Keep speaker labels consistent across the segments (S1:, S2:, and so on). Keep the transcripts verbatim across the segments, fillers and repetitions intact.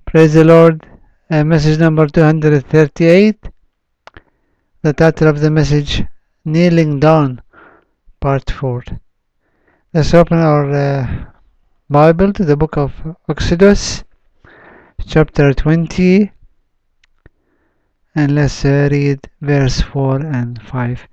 S1: Praise the Lord. Uh, message number two hundred thirty-eight. The title of the message, Kneeling Down, Part four. Let's open our uh, Bible to the book of Exodus, chapter twenty, and let's uh, read verse four and five.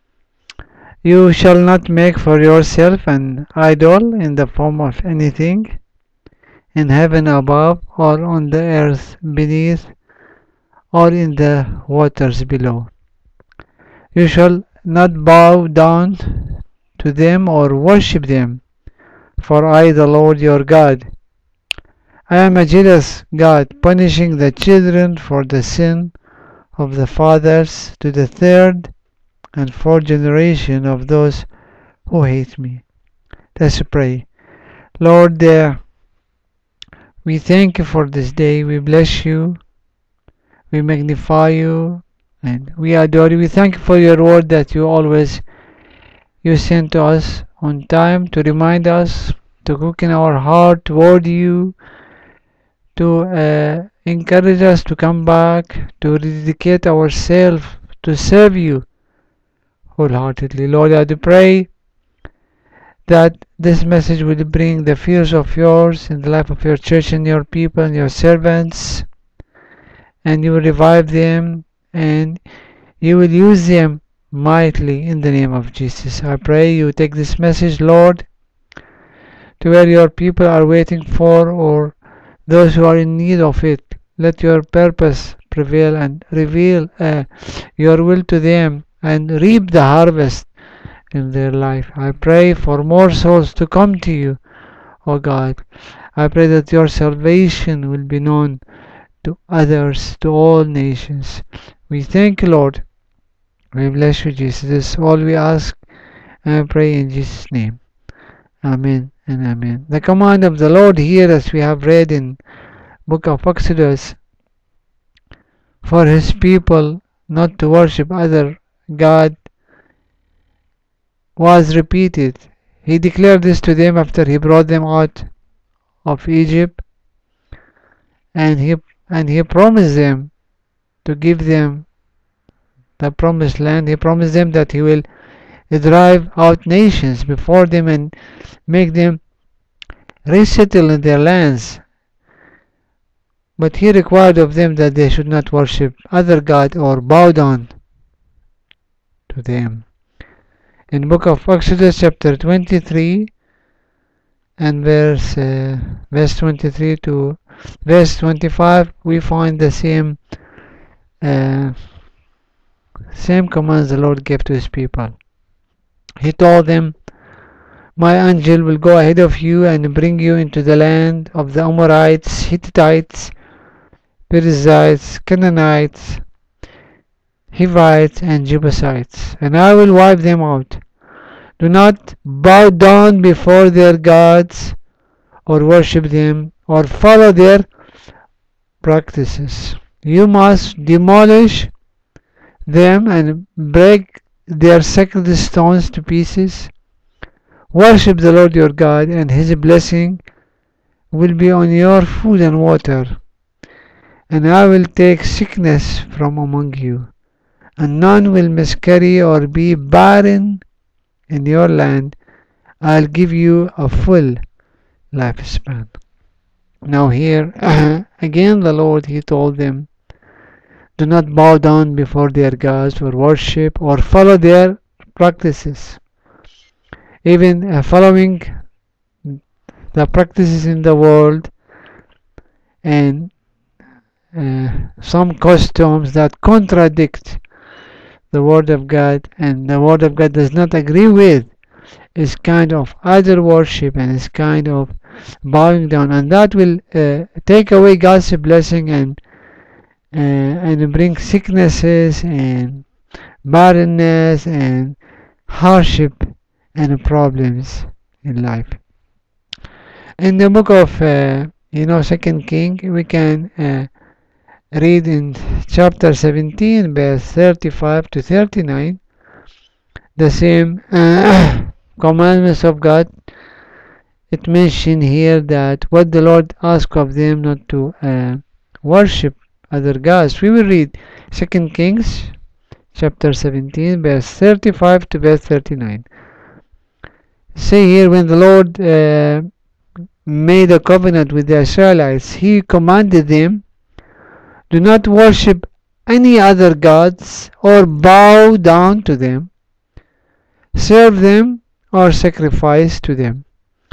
S1: You shall not make for yourself an idol in the form of anything in heaven above, or on the earth beneath, or in the waters below. You shall not bow down to them or worship them, for I, the Lord your God, I am a jealous God, punishing the children for the sin of the fathers to the third and fourth generation of those who hate me. Let's pray. Lord, uh, we thank you for this day. We bless you. We magnify you. And we adore you. We thank you for your word that you always you send to us on time to remind us, to cook in our heart toward you, to uh, encourage us to come back, to dedicate ourselves to serve you wholeheartedly. Lord, I do pray that this message will bring the fears of yours in the life of your church and your people and your servants, and you will revive them and you will use them mightily in the name of Jesus. I pray you take this message, Lord, to where your people are waiting for, or those who are in need of it. Let your purpose prevail and reveal uh, your will to them and reap the harvest in their life. I pray for more souls to come to you, O God. I pray that your salvation will be known to others, to all nations. We thank you, Lord. We bless you, Jesus. This is all we ask and pray in Jesus' name. Amen and amen. The command of the Lord here, as we have read in book of Exodus, for his people not to worship other God, was repeated. He declared this to them after he brought them out of Egypt, and he and he promised them to give them the promised land. He promised them that he will drive out nations before them and make them resettle in their lands. But he required of them that they should not worship other gods or bow down to them. In book of Exodus chapter twenty-three and verse uh, verse twenty-three to verse twenty-five, we find the same uh, same commands the Lord gave to his people. He told them, my angel will go ahead of you and bring you into the land of the Amorites, Hittites, Perizzites, Canaanites, Hivites, and Jebusites, and I will wipe them out. Do not bow down before their gods or worship them or follow their practices. You must demolish them and break their sacred stones to pieces. Worship the Lord your God, and his blessing will be on your food and water. And I will take sickness from among you, and none will miscarry or be barren in your land. I'll give you a full lifespan. Now here again the Lord, he told them, do not bow down before their gods or worship or follow their practices. Even uh, following the practices in the world and uh, some customs that contradict the word of God and the word of God does not agree with, is kind of idol worship and is kind of bowing down, and that will uh, take away God's blessing and uh, and bring sicknesses and barrenness and hardship and problems in life. In the book of uh, you know Second King, we can uh, read in chapter seventeen, verse thirty-five to thirty-nine, the same uh, commandments of God it mentioned here that what the Lord asked of them not to uh, worship other gods. We will read Second Kings chapter seventeen, verse thirty-five to verse thirty-nine. Say here, when the Lord uh, made a covenant with the Israelites, He commanded them, do not worship any other gods or bow down to them, serve them or sacrifice to them.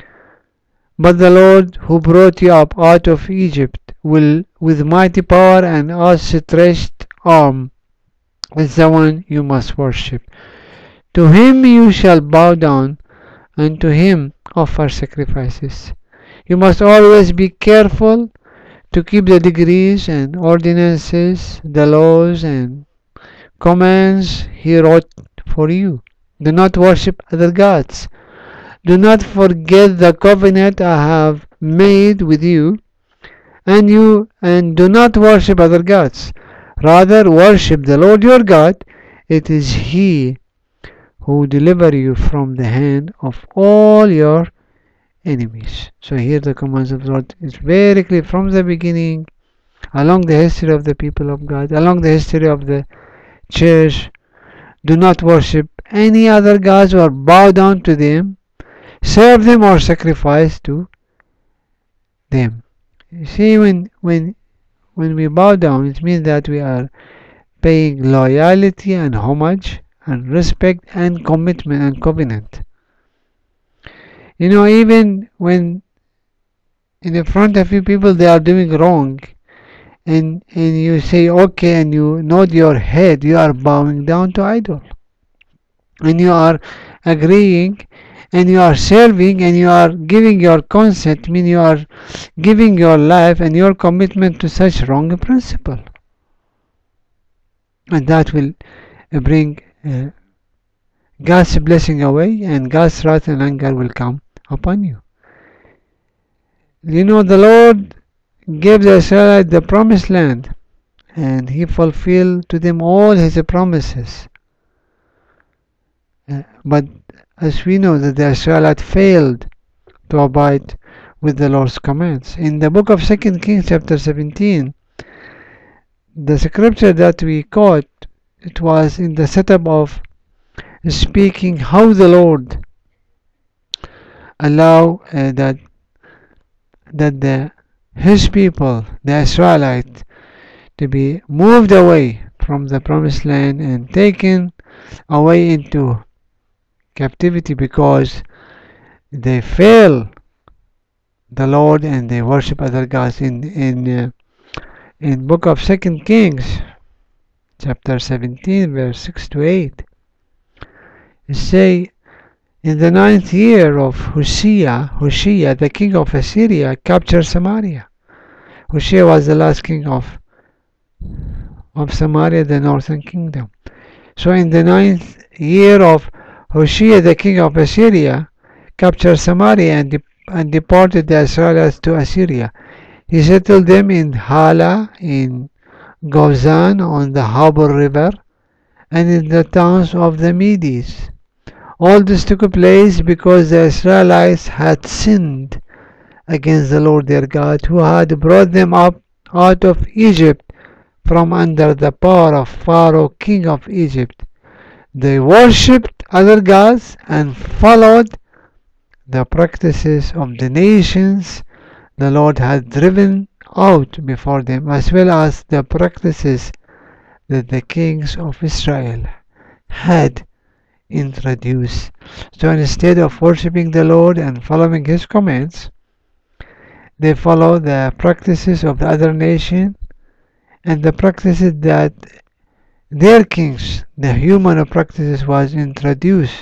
S1: But the Lord who brought you up out of Egypt will, with mighty power and outstretched arm, is the one you must worship. To Him you shall bow down, and to Him offer sacrifices. You must always be careful to keep the decrees and ordinances, the laws and commands He wrote for you. Do not worship other gods. Do not forget the covenant I have made with you, and you and do not worship other gods. Rather worship the Lord your God. It is He who deliver you from the hand of all your enemies. So here the commands of the Lord is very clear from the beginning, along the history of the people of God, along the history of the church. Do not worship any other gods or bow down to them, serve them or sacrifice to them. You see, when when when we bow down, it means that we are paying loyalty and homage and respect and commitment and covenant. You know, even when in the front of you people they are doing wrong, and and you say okay and you nod your head, you are bowing down to idol, and you are agreeing, and you are serving, and you are giving your consent, mean you are giving your life and your commitment to such wrong principle, and that will uh, bring uh, God's blessing away, and God's wrath and anger will come upon you. You know, the Lord gave the Israelites the promised land, and He fulfilled to them all His promises. Uh, but as we know that the Israelites failed to abide with the Lord's commands. In the book of Second Kings chapter seventeen, the scripture that we quote, it was in the setup of speaking how the Lord allow uh, that that the His people, the Israelites, to be moved away from the promised land and taken away into captivity because they fail the Lord and they worship other gods. In in uh, in book of Second Kings chapter seventeen verse six to eight, it say, in the ninth year of Hosea, Hosea the king of Assyria captured Samaria. Hosea was the last king of of Samaria, the northern kingdom. So in the ninth year of Hosea the king of Assyria captured Samaria and, de and deported the Israelites to Assyria. He settled them in Hala, in Gozan on the Habor River, and in the towns of the Medes. All this took place because the Israelites had sinned against the Lord their God, who had brought them up out of Egypt from under the power of Pharaoh, king of Egypt. They worshipped other gods and followed the practices of the nations the Lord had driven out before them, as well as the practices that the kings of Israel had introduced. So instead of worshipping the Lord and following His commands, they follow the practices of the other nation and the practices that their kings, the human practices, was introduced,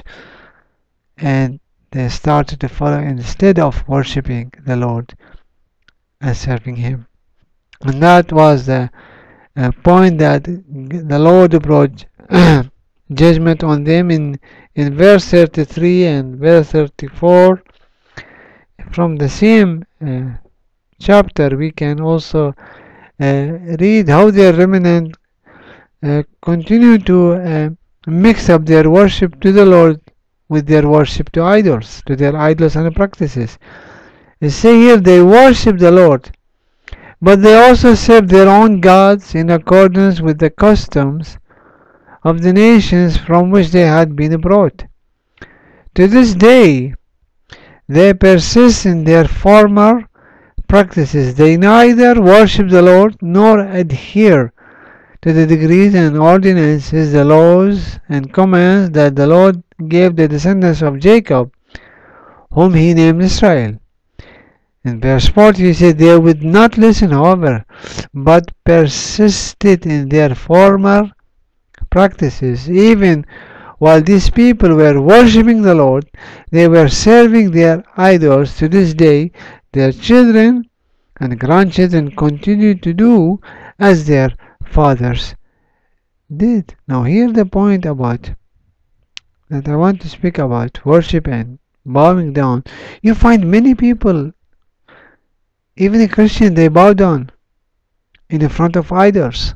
S1: and they started to follow instead of worshipping the Lord and serving Him. And that was the uh, point that the Lord brought judgment on them in in verse thirty-three and verse thirty-four. From the same uh, chapter we can also uh, read how their remnant uh, continue to uh, mix up their worship to the Lord with their worship to idols, to their idols and practices. You see here, they worship the Lord, but they also serve their own gods in accordance with the customs of the nations from which they had been brought. To this day, they persist in their former practices. They neither worship the Lord nor adhere to the decrees and ordinances, the laws and commands that the Lord gave the descendants of Jacob, whom he named Israel. In verse forty, he said, they would not listen, however, but persisted in their former practices. Even while these people were worshipping the Lord, they were serving their idols. To this day, their children and grandchildren continue to do as their fathers did. Now here the point about that I want to speak about worship and bowing down. You find many people, even a Christian, they bow down in the front of idols.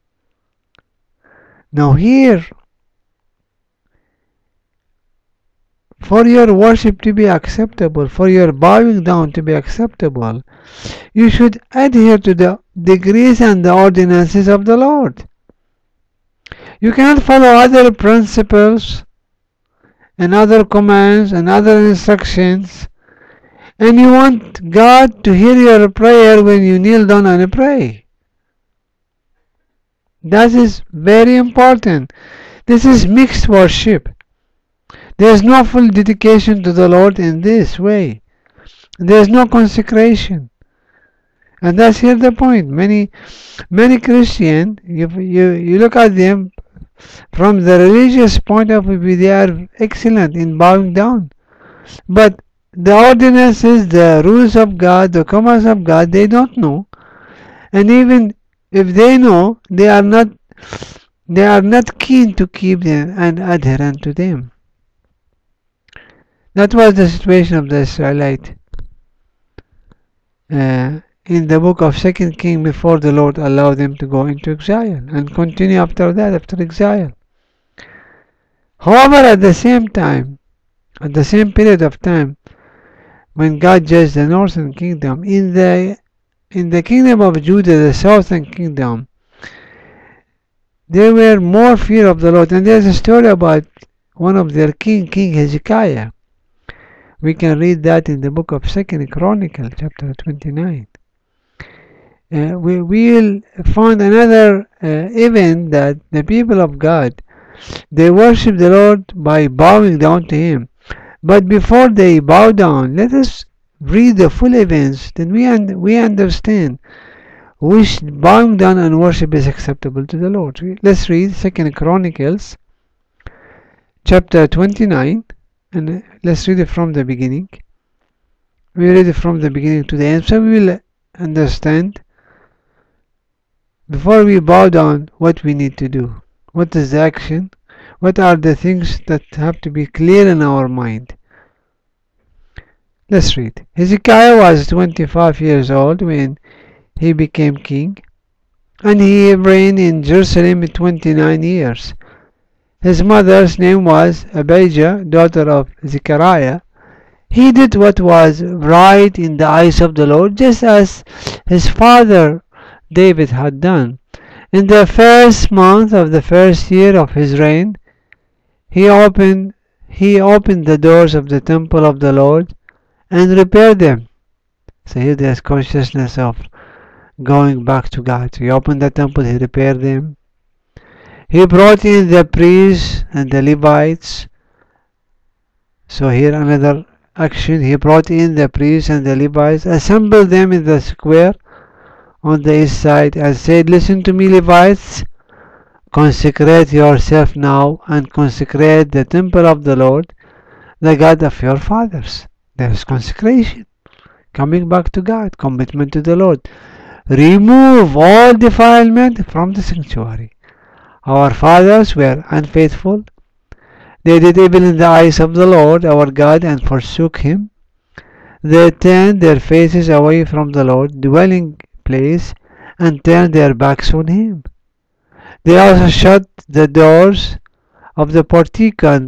S1: Now here, for your worship to be acceptable, for your bowing down to be acceptable, you should adhere to the decrees and the ordinances of the Lord. You cannot follow other principles and other commands and other instructions, and you want God to hear your prayer when you kneel down and pray. That is very important. This is mixed worship. There is no full dedication to the Lord in this way. There is no consecration. And that's here the point. Many many Christians, you, you, you look at them from the religious point of view, they are excellent in bowing down. But the ordinances, the rules of God, the commands of God, they don't know. And even if they know, they are not they are not keen to keep them and adherent to them. That was the situation of the Israelites uh, in the book of Second Kings before the Lord allowed them to go into exile and continue after that, after exile. However, at the same time, at the same period of time, when God judged the northern kingdom, in the in the kingdom of Judah, the southern kingdom, there were more fear of the Lord. And there's a story about one of their king, King Hezekiah. We can read that in the book of Second Chronicles, chapter twenty-nine. Uh, we will find another uh, event that the people of God, they worship the Lord by bowing down to Him. But before they bow down, let us read the full events. Then we un we understand which bowing down and worship is acceptable to the Lord. Let's read Second Chronicles, chapter twenty-nine. And let's read it from the beginning. We read it from the beginning to the end, so we will understand before we bow down what we need to do. What is the action? What are the things that have to be clear in our mind? Let's read. Hezekiah was twenty-five years old when he became king, and he reigned in Jerusalem twenty-nine years. His mother's name was Abijah, daughter of Zechariah. He did what was right in the eyes of the Lord, just as his father David had done. In the first month of the first year of his reign, he opened he opened the doors of the temple of the Lord and repaired them. So here there's consciousness of going back to God. So he opened the temple, he repaired them. He brought in the priests and the Levites. So here another action. He brought in the priests and the Levites, assembled them in the square on the east side, and said, listen to me, Levites. Consecrate yourself now and consecrate the temple of the Lord, the God of your fathers. There is consecration, coming back to God, commitment to the Lord. Remove all defilement from the sanctuary. Our fathers were unfaithful. They did evil in the eyes of the Lord our God and forsook Him. They turned their faces away from the Lord, dwelling place, and turned their backs on Him. They also shut the doors of the portico and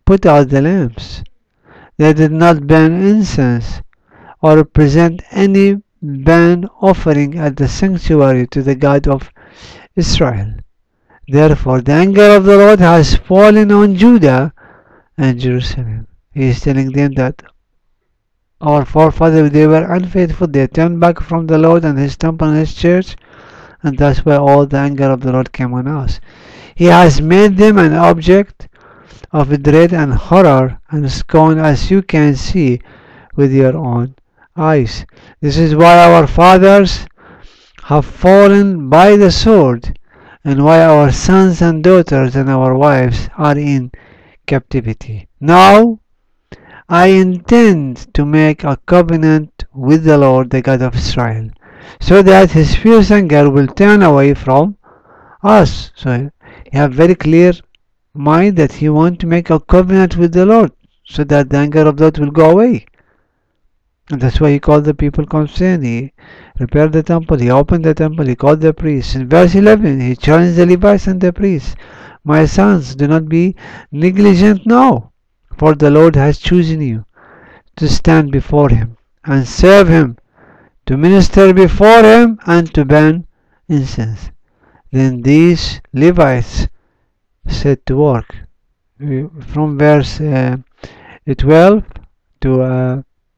S1: put out the lamps. They did not burn incense or present any burnt offering at the sanctuary to the God of Israel. Therefore, the anger of the Lord has fallen on Judah and Jerusalem. He is telling them that our forefathers, they were unfaithful. They turned back from the Lord and His temple and His church, and that's why all the anger of the Lord came on us. He has made them an object of dread and horror and scorn, as you can see with your own eyes. This is why our fathers have fallen by the sword, and why our sons and daughters and our wives are in captivity. Now I intend to make a covenant with the Lord, the God of Israel, so that His fierce anger will turn away from us. So you have very clear mind that he wants to make a covenant with the Lord, so that the anger of the Lord will go away. And that's why he called the people concerned. He repaired the temple, he opened the temple, he called the priests. In verse eleven, he challenged the Levites and the priests. My sons, do not be negligent now, for the Lord has chosen you to stand before Him and serve Him, to minister before Him and to burn incense. Then these Levites set to work. From verse uh, twelve to uh,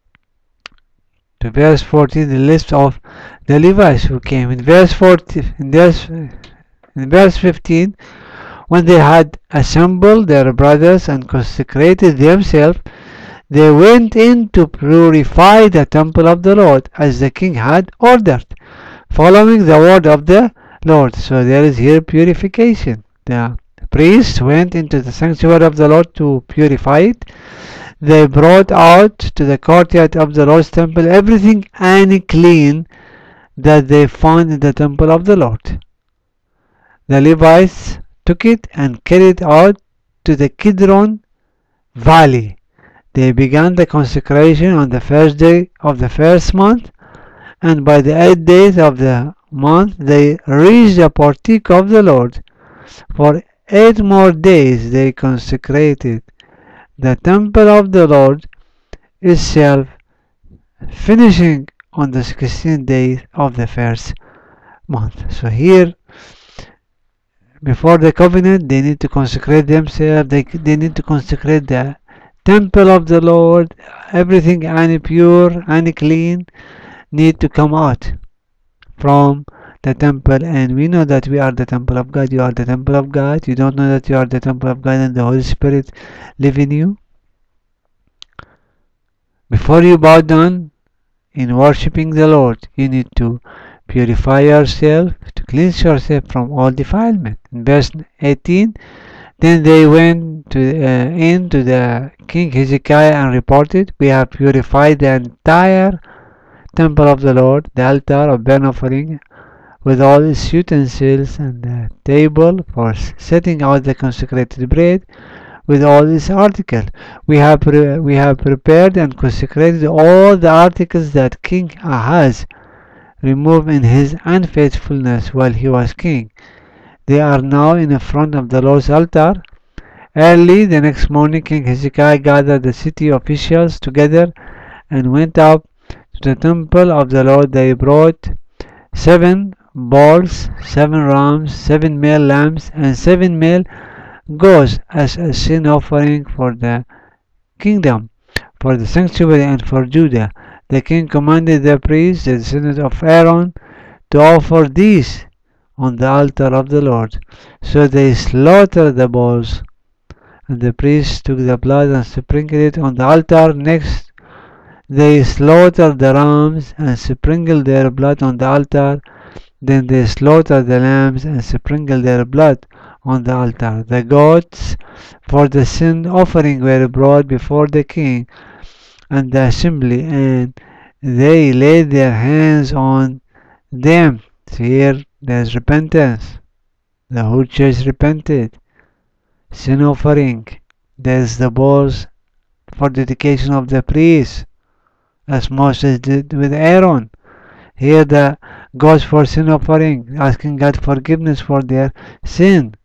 S1: to verse fourteen, the list of the Levites who came. In verse fourteen, in verse, in verse fifteen, when they had assembled their brothers and consecrated themselves, they went in to purify the temple of the Lord, as the king had ordered, following the word of the Lord. So there is here purification. The priests went into the sanctuary of the Lord to purify it. They brought out to the courtyard of the Lord's temple everything unclean that they found in the temple of the Lord. The Levites took it and carried it out to the Kidron Valley. They began the consecration on the first day of the first month, and by the eighth day of the month they reached the portico of the Lord. For eight more days they consecrated the temple of the Lord itself, finishing on the sixteenth day of the first month. So here, before the covenant, they need to consecrate themselves. They, they need to consecrate the temple of the Lord. Everything impure, unclean, need to come out from the temple. And we know that we are the temple of God. You are the temple of God. You don't know that you are the temple of God and the Holy Spirit live in you? Before you bow down in worshipping the Lord, you need to purify yourself, to cleanse yourself from all defilement. In verse eighteen, then they went to, uh, in to the king Hezekiah and reported, we have purified the entire temple of the Lord, the altar of burnt offering, with all its utensils, and the table for setting out the consecrated bread, with all its articles. We have pre- we have prepared and consecrated all the articles that King Ahaz removed in his unfaithfulness while he was king. They are now in front of the Lord's altar. Early the next morning, King Hezekiah gathered the city officials together and went up to the temple of the Lord. They brought seven bulls, seven rams, seven male lambs, and seven male goats as a sin offering for the kingdom, for the sanctuary, and for Judah. The king commanded the priests, the descendants of Aaron, to offer these on the altar of the Lord. So they slaughtered the bulls, and the priests took the blood and sprinkled it on the altar. Next, they slaughtered the rams and sprinkled their blood on the altar. Then they slaughtered the lambs and sprinkled their blood on the altar. The goats for the sin offering were brought before the king and the assembly, and they laid their hands on them. So here there's repentance. The whole church repented. Sin offering. There's the bulls for dedication of the priests, as Moses did with Aaron. Here the goats for sin offering, asking God forgiveness for their sin.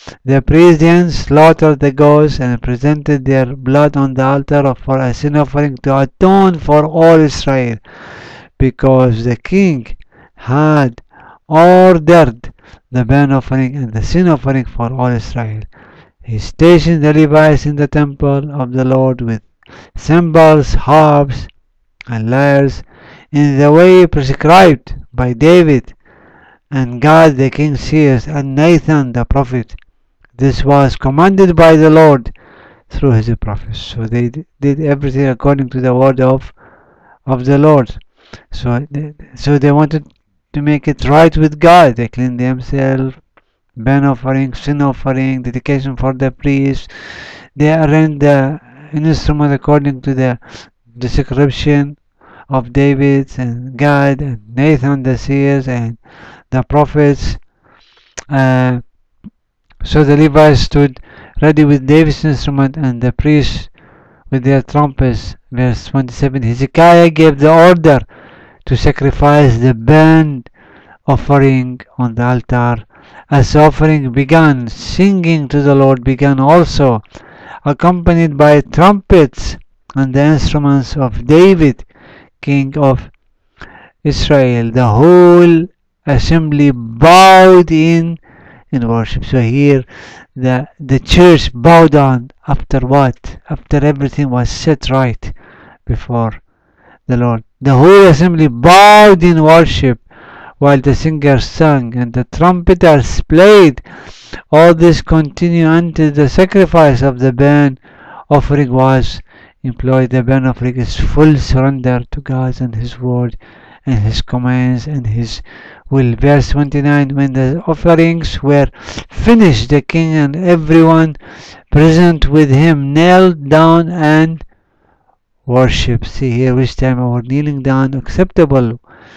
S1: The priests then slaughtered the goats and presented their blood on the altar for a sin offering to atone for all Israel, because the king had ordered the burnt offering and the sin offering for all Israel. He stationed the Levites in the temple of the Lord with cymbals, harps, and lyres in the way prescribed by David and Gad the king's seers and Nathan the prophet. This was commanded by the Lord through his prophets. So they did everything according to the word of of the Lord. So they, so they wanted to make it right with God. They cleaned themselves, burnt offering, sin offering, dedication for the priest. They arranged the instrument according to the description of David and Gad and Nathan the seers and the prophets. Uh, so the Levites stood ready with David's instrument and the priests with their trumpets. Verse twenty-seven, Hezekiah gave the order to sacrifice the burnt offering on the altar. As the offering began, singing to the Lord began also, accompanied by trumpets and the instruments of David, king of Israel. The whole assembly bowed in in worship. So here the the church bowed down after what? After everything was set right before the Lord. The whole assembly bowed in worship while the singers sang and the trumpeters played. All this continued until the sacrifice of the burnt offering was employed. The burnt offering is full surrender to God and His word and His commands and His will. Verse twenty-nine, when the offerings were finished, the king and everyone present with him knelt down and worship. See here which time our kneeling down acceptable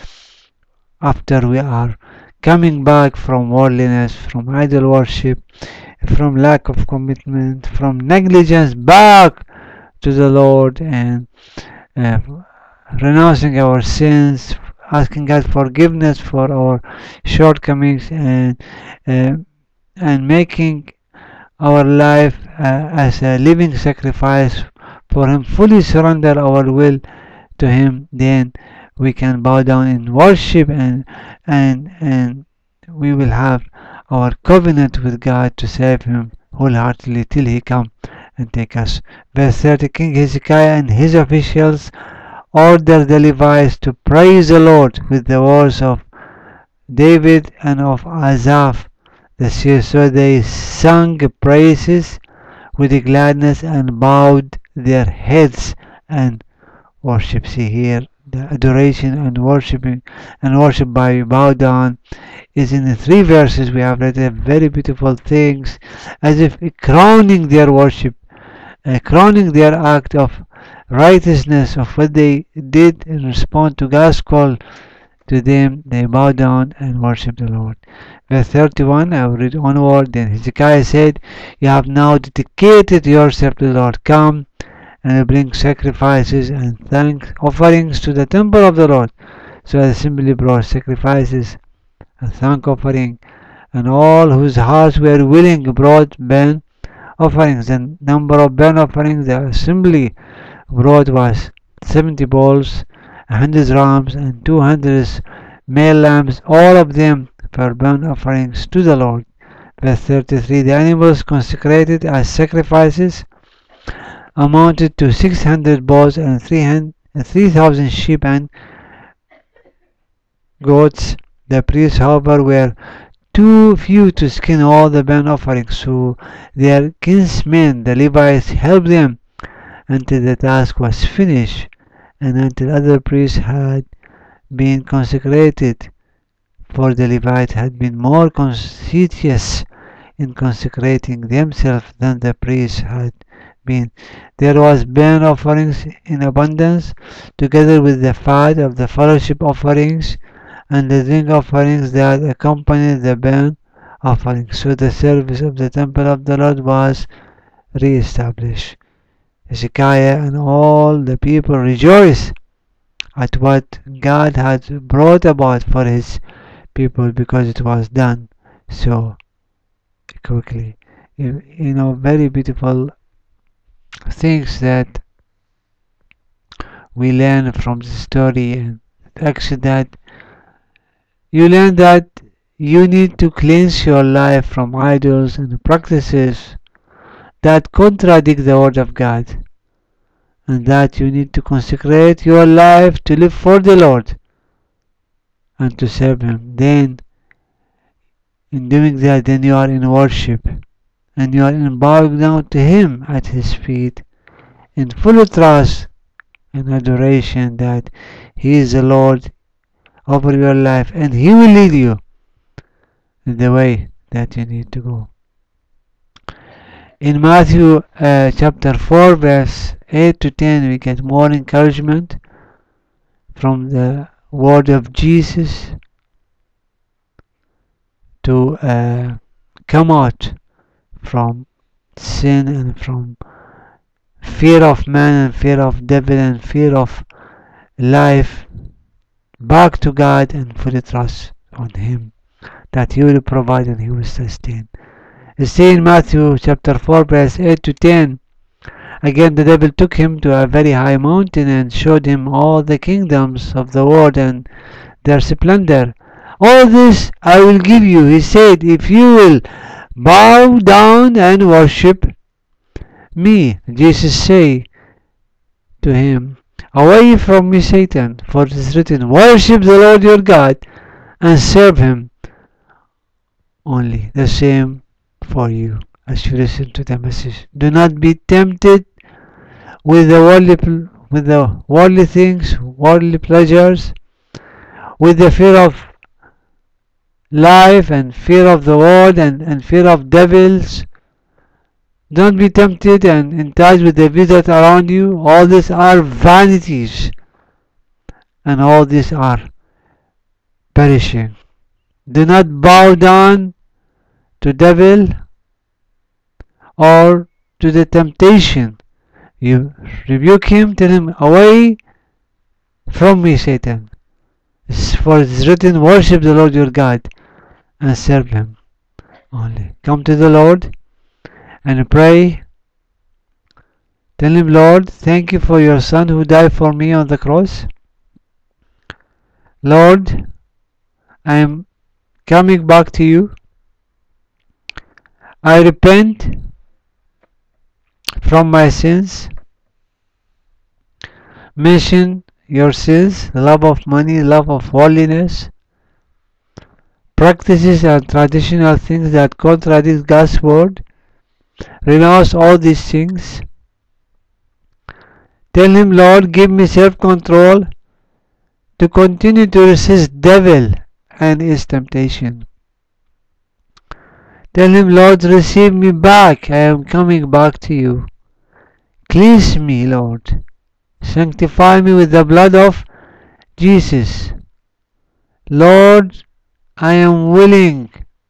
S1: after we are coming back from worldliness, from idol worship, from lack of commitment, from negligence, back to the Lord and uh, renouncing our sins, asking God forgiveness for our shortcomings, and uh, and making our life uh, as a living sacrifice for Him, fully surrender our will to Him. Then we can bow down in worship, and and and we will have our covenant with God to serve Him wholeheartedly till He come and take us. Verse thirty, King Hezekiah and his officials ordered the Levites to praise the Lord with the words of David and of Asaph the seer. So they sang praises with gladness and bowed their heads and worship. See here, the adoration and worshiping and worship by bow down is in the three verses we have read. Very beautiful things, as if crowning their worship, uh, crowning their act of righteousness of what they did in response to God's call to them. They bow down and worship the Lord. Verse thirty-one, I will read onward. Then Hezekiah said, You have now dedicated yourself to the Lord. Come and bring sacrifices and thank offerings to the temple of the Lord. So the assembly brought sacrifices and thank offering, and all whose hearts were willing brought burnt offerings. The number of burnt offerings the assembly brought was seventy bulls, a hundred rams, and two hundred male lambs, all of them for burnt offerings to the Lord. Verse thirty-three, the animals consecrated as sacrifices amounted to six hundred bulls and three thousand sheep and goats. The priests, however, were too few to skin all the burnt offerings, so their kinsmen, the Levites, helped them until the task was finished and until other priests had been consecrated. For the Levites had been more conscientious in consecrating themselves than the priests had been. There was burnt offerings in abundance, together with the fat of the fellowship offerings and the drink offerings that accompanied the burnt offerings. So the service of the temple of the Lord was re-established. Hezekiah and all the people rejoiced at what God had brought about for His people, because it was done so quickly. You, you know, very beautiful things that we learn from the story, and actually that you learn that you need to cleanse your life from idols and practices that contradict the word of God, and that you need to consecrate your life to live for the Lord and to serve Him. Then, in doing that, then you are in worship, and you are in bowing down to Him at His feet in full trust and adoration that He is the Lord over your life, and He will lead you in the way that you need to go. In Matthew uh, chapter four, verse eight to ten, we get more encouragement from the word of Jesus to uh, come out from sin and from fear of man and fear of devil and fear of life, back to God and fully trust on Him, that He will provide and He will sustain. You see in Matthew chapter four, verse eight to ten, again the devil took him to a very high mountain and showed him all the kingdoms of the world and their splendor. All this I will give you, he said, if you will bow down and worship me. Jesus said to him, away from me, Satan, for it is written, worship the Lord your God and serve Him only. The same for you as you listen to the message. Do not be tempted with the worldly, with the worldly things, worldly pleasures, with the fear of life and fear of the world and, and fear of devils. Don't be tempted and enticed with the visit around you. All these are vanities, and all these are perishing. Do not bow down to devil or to the temptation. You rebuke him, tell him, away from me, Satan. For it is written, worship the Lord your God and serve Him only. Come to the Lord and pray. Tell Him, Lord, thank you for your Son who died for me on the cross. Lord, I am coming back to you. I repent from my sins. Mention your sins, love of money, love of worldliness, practices and traditional things that contradict God's word. Renounce all these things. Tell Him, Lord, give me self-control to continue to resist devil and his temptation. Tell Him, Lord, receive me back. I am coming back to you. Cleanse me, Lord. Sanctify me with the blood of Jesus. Lord, I am willing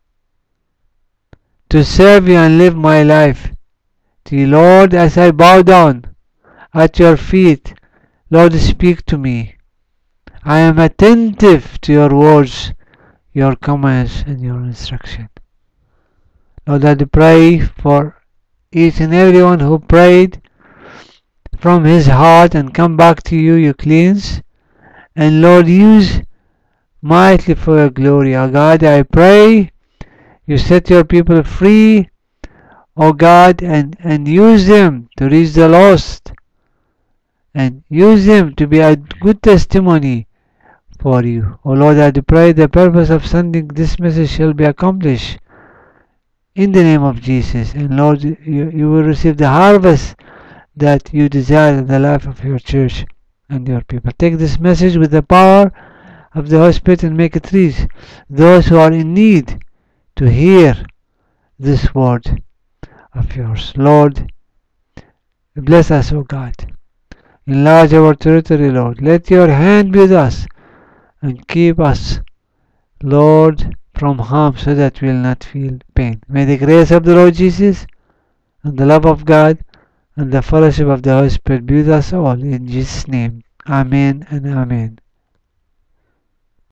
S1: to serve you and live my life to you. Lord, as I bow down at your feet, Lord, speak to me. I am attentive to your words, your commands, and your instruction. Lord, I pray for each and everyone who prayed from his heart and come back to you, you cleanse. And Lord, use mightily for your glory. Oh God, I pray you set your people free, oh God, and, and use them to reach the lost. And use them to be a good testimony for you. Oh Lord, I pray the purpose of sending this message shall be accomplished in the name of Jesus. And Lord, you, you will receive the harvest that you desire in the life of your church and your people. Take this message with the power of the Holy Spirit and make it reach those who are in need to hear this word of yours. Lord, bless us, O God. Enlarge our territory, Lord. Let your hand be with us and keep us, Lord, from harm so that we will not feel pain. May the grace of the Lord Jesus and the love of God and the fellowship of the Holy Spirit be with us all. In Jesus' name, Amen and Amen.